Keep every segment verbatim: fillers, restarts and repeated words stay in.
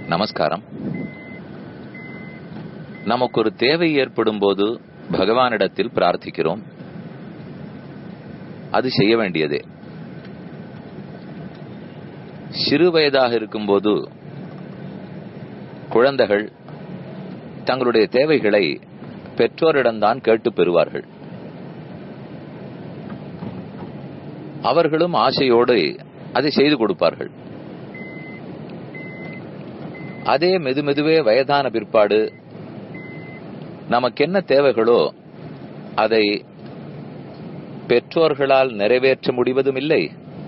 நமஸ்காரம். நமக்கு ஒரு தேவை ஏற்படும் போது பகவானிடத்தில் பிரார்த்திக்கிறோம். அது செய்ய வேண்டியதே. சிறு வயதாக இருக்கும்போது குழந்தைகள் தங்களுடைய தேவைகளை பெற்றோரிடம்தான் கேட்டு பெறுவார்கள். அவர்களும் ஆசையோடு அதை செய்து கொடுப்பார்கள். அதே மெதுமெதுவே வயதான பிற்பாடு நமக்கு என்ன தேவைகளோ அதை பெற்றோர்களால் நிறைவேற்ற முடிவதும் இல்லை.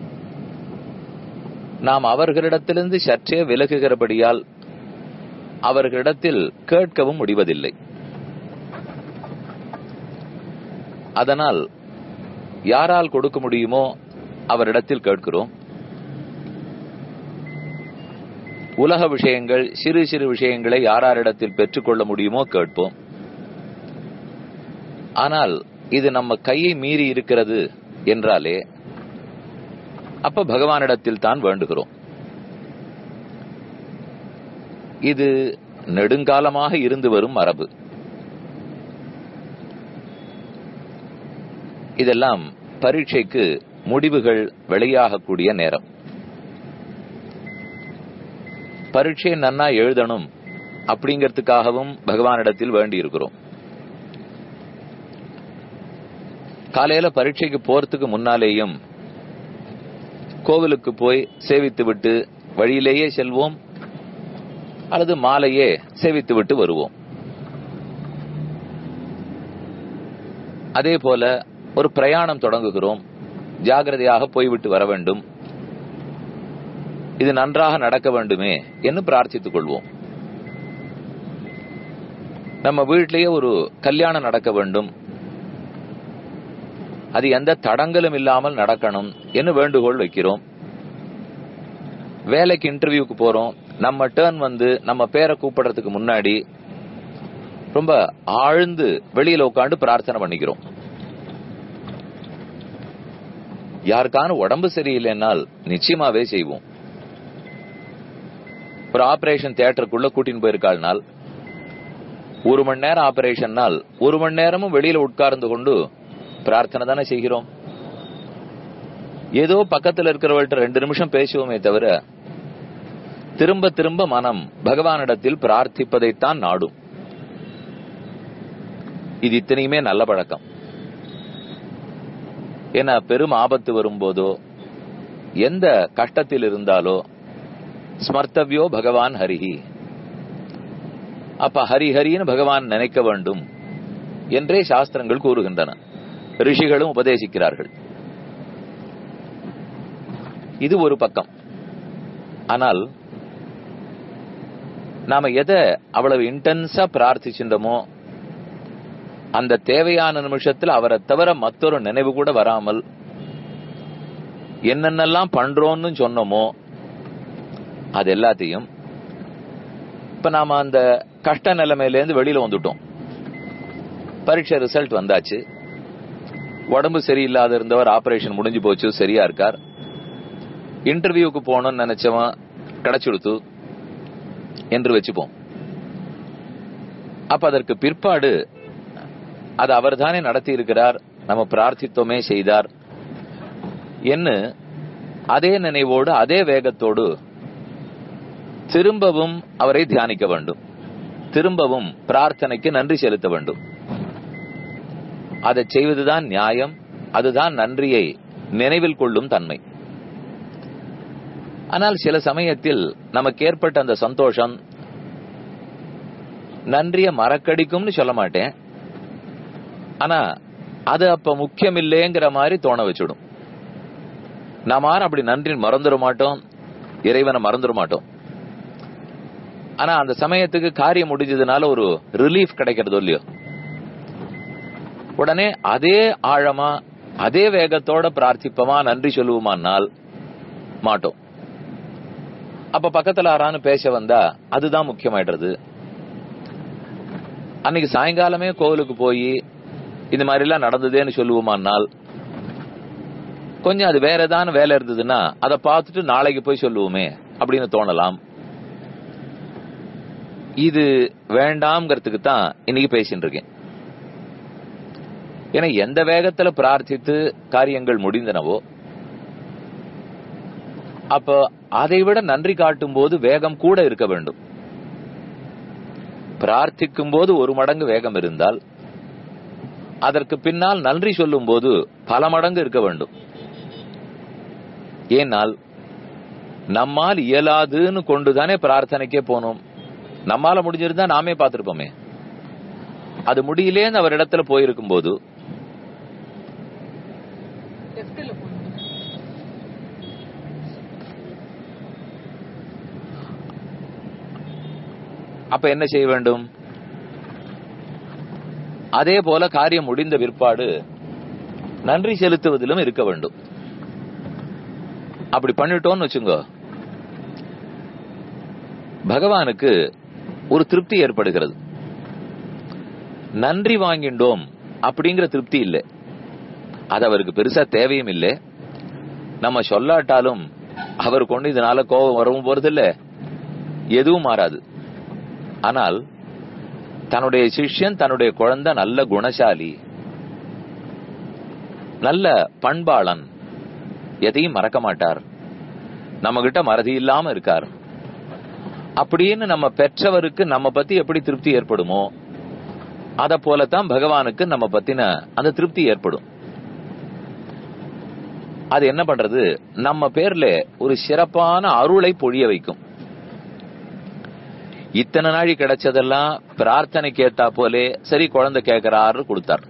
நாம் அவர்களிடத்திலிருந்து சற்றே விலகுகிறபடியால் அவர்களிடத்தில் கேட்கவும் முடிவதில்லை. அதனால் யாரால் கொடுக்க முடியுமோ அவரிடத்தில் கேட்கிறோம். உலக விஷயங்கள், சிறு சிறு விஷயங்களை யாரிடத்தில் பெற்றுக்கொள்ள முடியுமோ கேட்போம். ஆனால் இது நம்ம கையை மீறி இருக்கிறது என்றாலே அப்ப பகவானிடத்தில் தான் வேண்டுகிறோம். இது நெடுங்காலமாக இருந்து வரும் மரபு. இதெல்லாம் பரீட்சைக்கு முடிவுகள் வெளியாகக்கூடிய நேரம். பரீட்சை நன்னா எழுதணும் அப்படிங்கிறதுக்காகவும் பகவானிடத்தில் வேண்டி இருக்கிறோம். காலையில பரீட்சைக்கு போறதுக்கு முன்னாலேயும் கோவிலுக்கு போய் சேவித்து விட்டு வழியிலேயே செல்வோம், அல்லது மாலையே சேவித்து விட்டு வருவோம். அதே போல ஒரு பிரயாணம் தொடங்குகிறோம், ஜாகிரதையாக போய்விட்டு வர வேண்டும், இது நன்றாக நடக்க வேண்டுமே என்று பிரார்த்தித்துக் கொள்வோம். நம்ம வீட்டிலேயே ஒரு கல்யாணம் நடக்க வேண்டும், அது எந்த தடங்களும் இல்லாமல் நடக்கணும் என்று வேண்டுகோள் வைக்கிறோம். வேலைக்கு இன்டர்வியூக்கு போறோம், நம்ம டேர்ன் வந்து நம்ம பேரை கூப்பிடுறதுக்கு முன்னாடி ரொம்ப ஆழ்ந்து வெளியில உட்காந்து பிரார்த்தனை பண்ணிக்கிறோம். யாருக்கான உடம்பு சரியில்லைன்னால் நிச்சயமாவே செய்வோம். ஒரு ஆபரேஷன் தியேட்டருக்குள்ள கூட்டின்னு போயிருக்காள்னால் ஒரு மணி நேரம் ஆபரேஷன்னால் ஒரு மணி நேரமும் வெளியில உட்கார்ந்து கொண்டு பிரார்த்தனை தானே செய்கிறோம். ஏதோ பக்கத்தில் இருக்கிறவர்கிட்ட ரெண்டு நிமிஷம் பேசுவோமே தவிர திரும்ப திரும்ப மனம் பகவானிடத்தில் பிரார்த்திப்பதைத்தான் நாடும். இது இத்தனையுமே நல்ல பழக்கம். ஏன்னா பெரும் ஆபத்து வரும்போதோ எந்த கஷ்டத்தில் இருந்தாலோ ஸ்மர்த்தவ்யோ பகவான் ஹரிஹி, அப்ப ஹரிஹரின்னு பகவான் நினைக்க வேண்டும் என்றே சாஸ்திரங்கள் கூறுகின்றன, ரிஷிகளும் உபதேசிக்கிறார்கள். இது ஒரு பக்கம். ஆனால் நாம எதை அவ்வளவு இன்டென்ஸா பிரார்த்திச்சின்றோமோ அந்த தேவையான நிமிஷத்தில் அவரை தவிர மற்றொரு நினைவு கூட வராமல் என்னென்னலாம் பண்றோம்னு சொன்னோமோ அது எல்லாத்தையும் இப்ப நாம அந்த கஷ்ட நிலைமையிலேருந்து வெளியில வந்துட்டோம். பரீட்சை ரிசல்ட் வந்தாச்சு, உடம்பு சரியில்லாத இருந்தவர் ஆபரேஷன் முடிஞ்சு போச்சு, சரியா இருக்கார். இன்டர்வியூக்கு போகணும்னு நினைச்சவன் கிடைச்சுடுத்து என்று வச்சுப்போம். அப்ப அதற்கு பிற்பாடு அது அவர் தானே நடத்தி இருக்கிறார், நம்ம பிரார்த்தித்தோமே செய்தார் என்று அதே நினைவோடு அதே வேகத்தோடு திரும்பவும் அவரை தியானிக்க வேண்டும், திரும்பவும் பிரார்த்தனைக்கு நன்றி செலுத்த வேண்டும். அதை செய்வதுதான் நியாயம், அதுதான் நன்றியை நினைவில் கொள்ளும் தன்மை. ஆனால் சில சமயத்தில் நமக்கு ஏற்பட்ட அந்த சந்தோஷம் நன்றிய மறக்கடிக்கும்னு சொல்ல மாட்டேன், ஆனா அது அப்ப முக்கியம் இல்லைங்கிற மாதிரி தோண வச்சுடும். நாம அப்படி நன்றி மறந்துட மாட்டோம், இறைவனை மறந்துட மாட்டோம். ஆனா அந்த சமயத்துக்கு காரியம் முடிஞ்சதுனால ஒரு ரிலீஃப் கிடைக்கிறது இல்லையோ, உடனே அதே ஆழமா அதே வேகத்தோட பிரார்த்திப்போமா நன்றி சொல்லுவோமானால் மாட்டோம். அப்ப பக்கத்துல யாரானு பேச வந்தா அதுதான் முக்கியமாயிடுறது. அன்னைக்கு சாயங்காலமே கோவிலுக்கு போய் இந்த மாதிரி எல்லாம் நடந்ததேன்னு சொல்லுவோமானால் கொஞ்சம் அது வேற ஏதாவது வேலை இருந்ததுன்னா அதை பார்த்துட்டு நாளைக்கு போய் சொல்லுவோமே அப்படின்னு தோணலாம். இது வேண்டாம்ங்கிறதுக்கு தான் இன்னைக்கு பேசிட்டு இருக்கேன். ஏன்னா எந்த வேகத்துல பிரார்த்தித்து காரியங்கள் முடிந்தனவோ அப்ப அதை விட நன்றி காட்டும் போது வேகம் கூட இருக்க வேண்டும். பிரார்த்திக்கும் போது ஒரு மடங்கு வேகம் இருந்தால் அதற்கு பின்னால் நன்றி சொல்லும் போது பல மடங்கு இருக்க வேண்டும். ஏனால் நம்மால் இயலாதுன்னு கொண்டுதானே பிரார்த்தனைக்கே போனோம். நம்மால முடிஞ்சிருந்தா நாமே பார்த்திருப்போமே. அது முடியலேன்னு அவர் இடத்துல போயிருக்கும் போது அப்ப என்ன செய்ய வேண்டும்? அதே போல காரியம் முடிந்த பிற்பாடு நன்றி செலுத்துவதிலும் இருக்க வேண்டும். அப்படி பண்ணிட்டோம்னு வச்சுங்க, பகவானுக்கு ஒரு திருப்தி ஏற்படுகிறது. நன்றி வாங்கிண்டோம் அப்படிங்கிற திருப்தி இல்லை. அது அவருக்கு பெருசா தேவையும் இல்லை. நம்ம சொல்லாட்டாலும் அவர் கொண்டு இதனால கோபம் வரவும் போறதில்லை, எதுவும் மாறாது. ஆனால் தன்னுடைய சிஷ்யன், தன்னுடைய குழந்தை நல்ல குணசாலி, நல்ல பண்பாளன், எதையும் மறக்க மாட்டார், நம்ம கிட்ட மறதி இல்லாம இருக்கார் அப்படின்னு நம்ம பெற்றவருக்கு நம்ம பத்தி எப்படி திருப்தி ஏற்படுமோ அத போலத்தான் பகவானுக்கு நம்ம பத்தின அந்த திருப்தி ஏற்படும். அது என்ன பண்றது? நம்ம பேர்ல ஒரு சிறப்பான அருளை பொழிய வைக்கும். இத்தனை நாளி கிடைச்சதெல்லாம் பிரார்த்தனை கேட்டா போலே சரி குழந்தை கேட்கிறாரு கொடுத்தார்.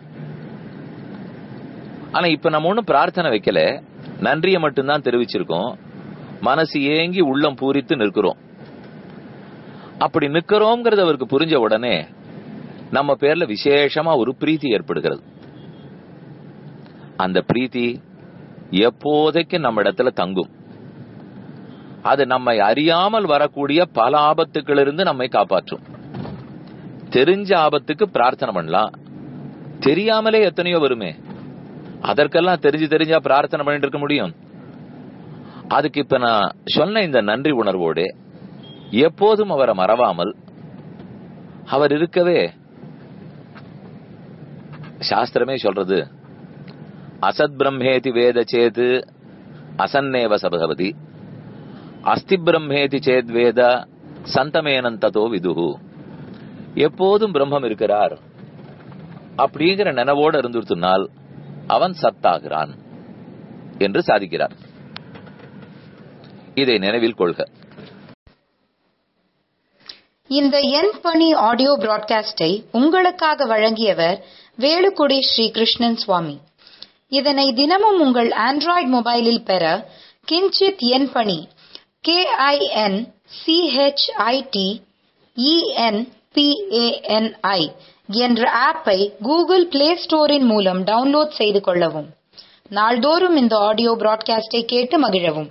ஆனா இப்ப நம்ம ஒண்ணும் பிரார்த்தனை வைக்கல, நன்றியை மட்டும்தான் தெரிவிச்சிருக்கோம். மனசு ஏங்கி உள்ளம் பூரித்து நிற்கிறோம். அப்படி நிக்கிறோம்ங்கிறது அவருக்கு புரிஞ்ச உடனே நம்ம பேர்ல விசேஷமா ஒரு பிரீத்தி ஏற்படுகிறது. அந்த பிரீத்தி எப்போதைக்கு நம்ம இடத்துல தங்கும். அது நம்மை அறியாமல் வரக்கூடிய பல ஆபத்துக்களிலிருந்து நம்மை காப்பாற்றும். தெரிஞ்ச ஆபத்துக்கு பிரார்த்தனை பண்ணலாம், தெரியாமலே எத்தனையோ வருமே, அதற்கெல்லாம் தெரிஞ்சு தெரிஞ்சா பிரார்த்தனை பண்ணிட்டு இருக்க முடியும்? அதுக்கு இப்ப நான் சொன்ன இந்த நன்றி உணர்வோடு எப்போதும் அவரை மறவாமல் அவர் இருக்கவே, சாஸ்திரமே சொல்றது, அசத் பிரம்மேதி வேத சேது அசன்னேவ சபதவதி, அஸ்தி பிரம்மேதி சேத் வேத சந்தமேனந்ததோ விதுஹு. எப்போதும் பிரம்மம் இருக்கிறார் அப்படிங்கிற நினைவோடு இருந்துனால் அவன் சத்தாகிறான் என்று சாதிக்கிறார். இதை நினைவில் கொள்க. இந்த என் பணி ஆடியோ பிராட்காஸ்டை உங்களுக்காக வழங்கியவர் வேலுக்குடி ஸ்ரீ கிருஷ்ணன் சுவாமி. இதனை தினமும் உங்கள் ஆண்ட்ராய்டு மொபைலில் பெற கிஞ்சித் என் பணி K I N C H I T E N P A N I என்ற ஆப்பை கூகுள் பிளே ஸ்டோரின் மூலம் டவுன்லோட் செய்து கொள்ளவும். நாள்தோறும் இந்த ஆடியோ பிராட்காஸ்டை கேட்டு மகிழவும்.